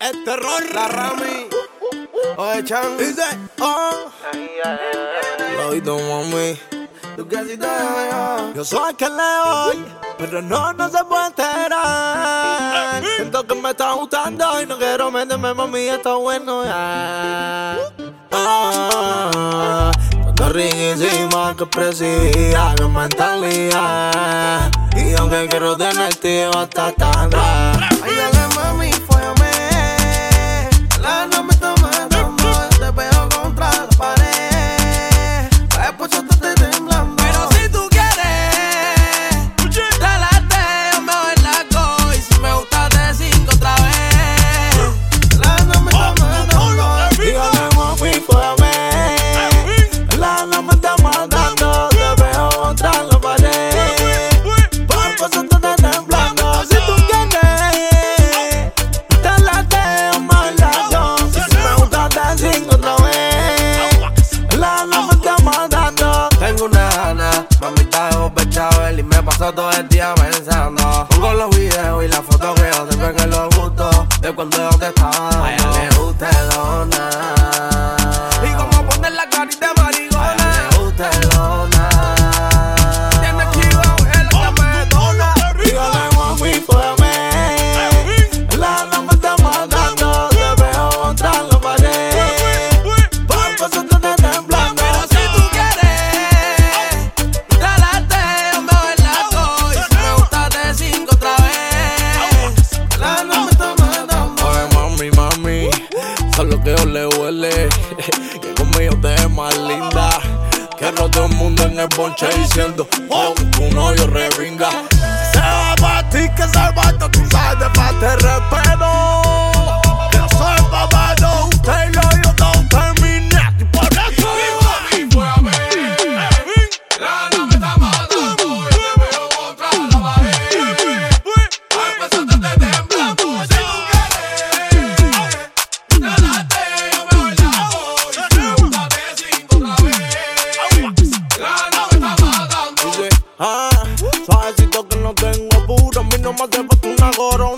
El terror, la Rami. Oye, Chan. Dice, lo oído, mami. Tú que así te veo. Yo soy el que le doy, pero no se puede enterar. Siento que me está gustando y no quiero meterme, mami, está bueno ya. Cuando riquísima que presía, que mentalidad. Y aunque quiero tenerte hasta tan raro. Ay, dale, mami, fóllame. La no me está matando, te pego contra la pared. Después yo te estoy temblando. Pero si tú quieres, dálate, yo me voy largo. Y si me gusta te cinco otra vez. La no me está matando. Y dale, mami, fóllame. La no me está matando, te pego contra la pared. Y me paso todo el día pensando. Pongo los videos y las fotos que yo siempre que los gusto de cuando yo te estaba. A ella le gusta el dona. Y como poner la carita de marigona. A ella le gusta el dona. Tiene chiva, mujer, la que me dona. Dígale, mami, fóllame. La no me está matando, te veo contra la pared. Por cosas te estás temblando. Pero si tú quieres, solo que yo le huele, que conmigo te ves más linda. Que no todo el mundo en el bonche diciendo, oh, tu novio revinga. Si se va pa' ti, que se va, tú sabes de más te respeto. Que soy papá, no, usted y yo no terminé. Y por eso mi fue a ver. La no me está matando, yo te veo contra la pared. Ay, pues antes te temblando. Suavecito que no tengo apuro, a mí no me hace falta una corona.